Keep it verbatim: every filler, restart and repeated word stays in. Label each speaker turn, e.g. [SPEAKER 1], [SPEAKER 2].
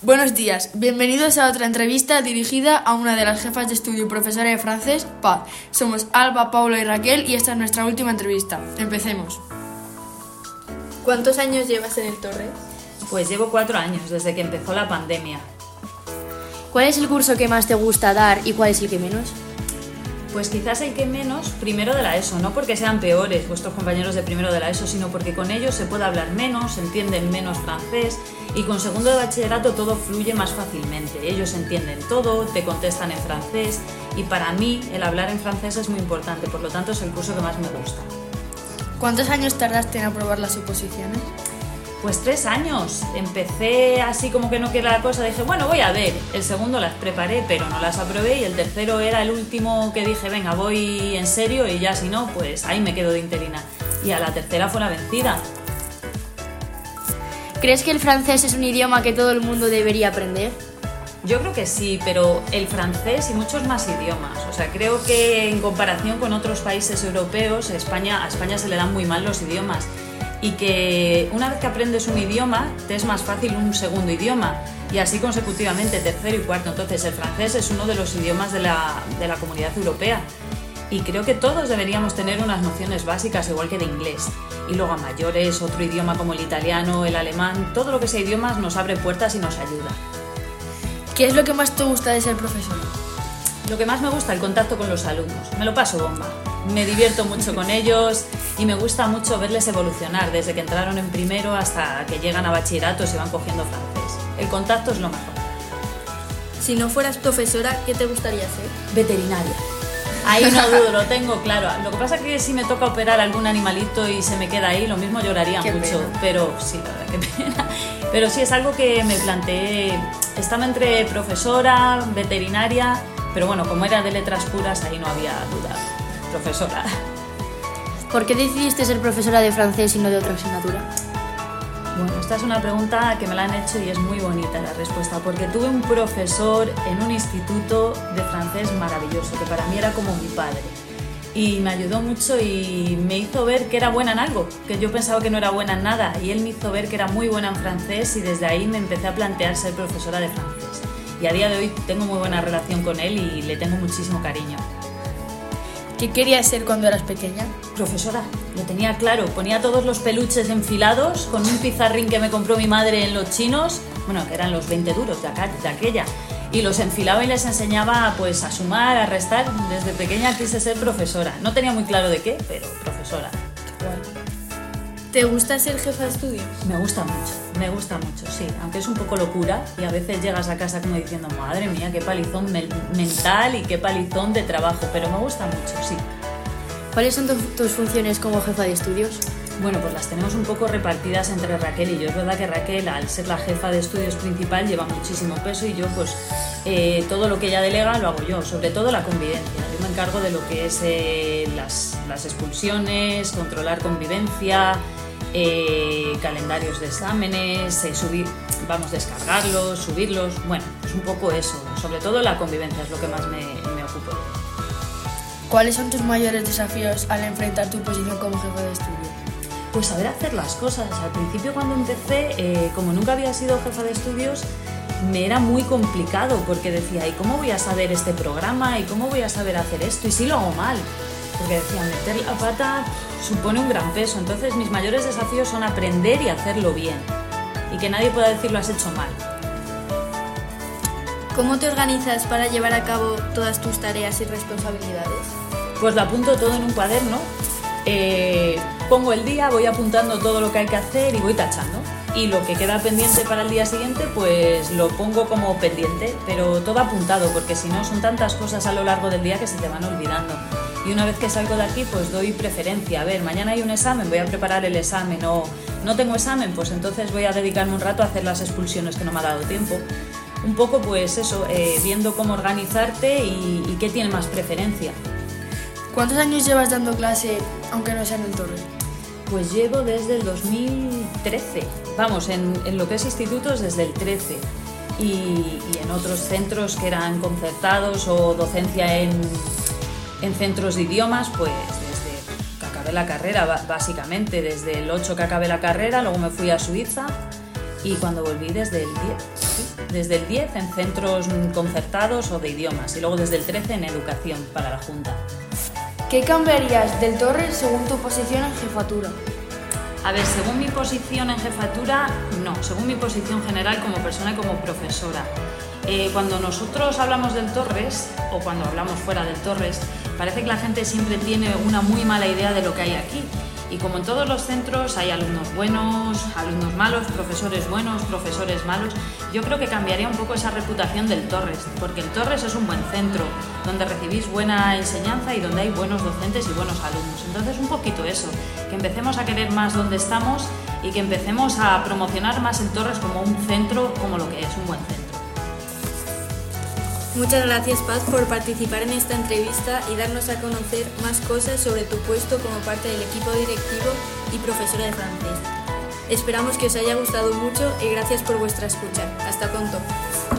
[SPEAKER 1] Buenos días, bienvenidos a otra entrevista dirigida a una de las jefas de estudio y profesora de francés, Paz. Somos Alba, Paula y Raquel y esta es nuestra última entrevista. Empecemos.
[SPEAKER 2] ¿Cuántos años llevas en el Torres?
[SPEAKER 3] Pues llevo cuatro años, desde que empezó la pandemia.
[SPEAKER 4] ¿Cuál es el curso que más te gusta dar y cuál es el que menos?
[SPEAKER 3] Pues quizás el que menos, primero de la ESO, no porque sean peores vuestros compañeros de primero de la ESO, sino porque con ellos se puede hablar menos, se entienden menos francés y con segundo de bachillerato todo fluye más fácilmente. Ellos entienden todo, te contestan en francés y para mí el hablar en francés es muy importante, por lo tanto es el curso que más me gusta.
[SPEAKER 1] ¿Cuántos años tardaste en aprobar las oposiciones?
[SPEAKER 3] Pues tres años. Empecé así como que no quería la cosa, dije, bueno, voy a ver. El segundo las preparé, pero no las aprobé y el tercero era el último que dije, venga, voy en serio y ya si no, pues ahí me quedo de interina. Y a la tercera fue la vencida.
[SPEAKER 4] ¿Crees que el francés es un idioma que todo el mundo debería aprender?
[SPEAKER 3] Yo creo que sí, pero el francés y muchos más idiomas. O sea, creo que en comparación con otros países europeos, España, a España se le dan muy mal los idiomas. Y que una vez que aprendes un idioma, te es más fácil un segundo idioma y así consecutivamente, tercero y cuarto. Entonces el francés es uno de los idiomas de la, de la Comunidad Europea y creo que todos deberíamos tener unas nociones básicas igual que de inglés. Y luego a mayores, otro idioma como el italiano, el alemán, todo lo que sea idiomas nos abre puertas y nos ayuda.
[SPEAKER 1] ¿Qué es lo que más te gusta de ser profesor?
[SPEAKER 3] Lo que más me gusta, el contacto con los alumnos. Me lo paso bomba. Me divierto mucho con ellos y me gusta mucho verles evolucionar desde que entraron en primero hasta que llegan a bachillerato y se van cogiendo francés. El contacto es lo mejor.
[SPEAKER 2] Si no fueras profesora, ¿qué te gustaría ser?
[SPEAKER 3] Veterinaria. Ahí no dudo, lo tengo claro. Lo que pasa es que si me toca operar algún animalito y se me queda ahí, lo mismo lloraría
[SPEAKER 1] Qué
[SPEAKER 3] mucho.
[SPEAKER 1] pena.
[SPEAKER 3] Pero sí, la verdad, qué pena. Pero sí, es algo que me planteé. Estaba entre profesora, veterinaria, pero bueno, como era de letras puras, ahí no había duda. Profesora.
[SPEAKER 4] ¿Por qué decidiste ser profesora de francés y no de otra asignatura?
[SPEAKER 3] Bueno, esta es una pregunta que me la han hecho y es muy bonita la respuesta, porque tuve un profesor en un instituto de francés maravilloso, que para mí era como mi padre. Y me ayudó mucho y me hizo ver que era buena en algo, que yo pensaba que no era buena en nada, y él me hizo ver que era muy buena en francés y desde ahí me empecé a plantear ser profesora de francés. Y a día de hoy tengo muy buena relación con él y le tengo muchísimo cariño.
[SPEAKER 1] ¿Qué querías ser cuando eras pequeña?
[SPEAKER 3] Profesora, lo tenía claro, ponía todos los peluches enfilados con un pizarrín que me compró mi madre en los chinos, bueno, que eran los veinte duros de, acá, de aquella, y los enfilaba y les enseñaba pues a sumar, a restar. Desde pequeña quise ser profesora, no tenía muy claro de qué, pero profesora.
[SPEAKER 2] ¿Te gusta ser jefa de estudio?
[SPEAKER 3] Me gusta mucho, me gusta mucho, sí, aunque es un poco locura y a veces llegas a casa como diciendo, madre mía, qué palizón me- mental y qué palizón de trabajo, pero me gusta mucho, sí.
[SPEAKER 4] ¿Cuáles son tu- tus funciones como jefa de estudios?
[SPEAKER 3] Bueno, pues las tenemos un poco repartidas entre Raquel y yo. Es verdad que Raquel, al ser la jefa de estudios principal, lleva muchísimo peso y yo, pues, eh, todo lo que ella delega lo hago yo, sobre todo la convivencia. Yo me encargo de lo que es eh, las, las expulsiones, controlar convivencia, eh, calendarios de exámenes, eh, subir, vamos, descargarlos, subirlos, bueno, pues un poco eso. Sobre todo la convivencia es lo que más me, me ocupo.
[SPEAKER 1] ¿Cuáles son tus mayores desafíos al enfrentar tu posición como jefa de estudio?
[SPEAKER 3] Pues saber hacer las cosas. Al principio cuando empecé, eh, como nunca había sido jefa de estudios, me era muy complicado porque decía, ¿y cómo voy a saber este programa? ¿Y cómo voy a saber hacer esto? ¿Y si lo hago mal? Porque decía, meter la pata supone un gran peso. Entonces mis mayores desafíos son aprender y hacerlo bien. Y que nadie pueda decir lo has hecho mal.
[SPEAKER 2] ¿Cómo te organizas para llevar a cabo todas tus tareas y responsabilidades?
[SPEAKER 3] Pues lo apunto todo en un cuaderno. Eh, pongo el día, voy apuntando todo lo que hay que hacer y voy tachando. Y lo que queda pendiente para el día siguiente, pues lo pongo como pendiente, pero todo apuntado, porque si no son tantas cosas a lo largo del día que se te van olvidando. Y una vez que salgo de aquí, pues doy preferencia. A ver, mañana hay un examen, voy a preparar el examen. O no tengo examen, pues entonces voy a dedicarme un rato a hacer las expulsiones que no me ha dado tiempo. Un poco, pues eso, eh, viendo cómo organizarte y, y qué tiene más preferencia.
[SPEAKER 1] ¿Cuántos años llevas dando clase, aunque no sea en el Torres?
[SPEAKER 3] Pues llevo desde el dos mil trece, vamos, en, en lo que es institutos desde el trece y, y en otros centros que eran concertados o docencia en, en centros de idiomas, pues desde que acabé la carrera, básicamente, desde el ocho que acabé la carrera, luego me fui a Suiza y cuando volví desde el diez. aquí, desde el diez en centros concertados o de idiomas y luego desde el trece en educación para la Junta.
[SPEAKER 1] ¿Qué cambiarías del Torres según tu posición en jefatura?
[SPEAKER 3] A ver, según mi posición en jefatura, no, según mi posición general como persona y como profesora. Eh, cuando nosotros hablamos del Torres, o cuando hablamos fuera del Torres, parece que la gente siempre tiene una muy mala idea de lo que hay aquí. Y como en todos los centros hay alumnos buenos, alumnos malos, profesores buenos, profesores malos, yo creo que cambiaría un poco esa reputación del Torres, porque el Torres es un buen centro, donde recibís buena enseñanza y donde hay buenos docentes y buenos alumnos. Entonces un poquito eso, que empecemos a querer más donde estamos y que empecemos a promocionar más el Torres como un centro, como lo que es, un buen centro.
[SPEAKER 2] Muchas gracias, Paz, por participar en esta entrevista y darnos a conocer más cosas sobre tu puesto como parte del equipo directivo y profesora de francés. Esperamos que os haya gustado mucho y gracias por vuestra escucha. Hasta pronto.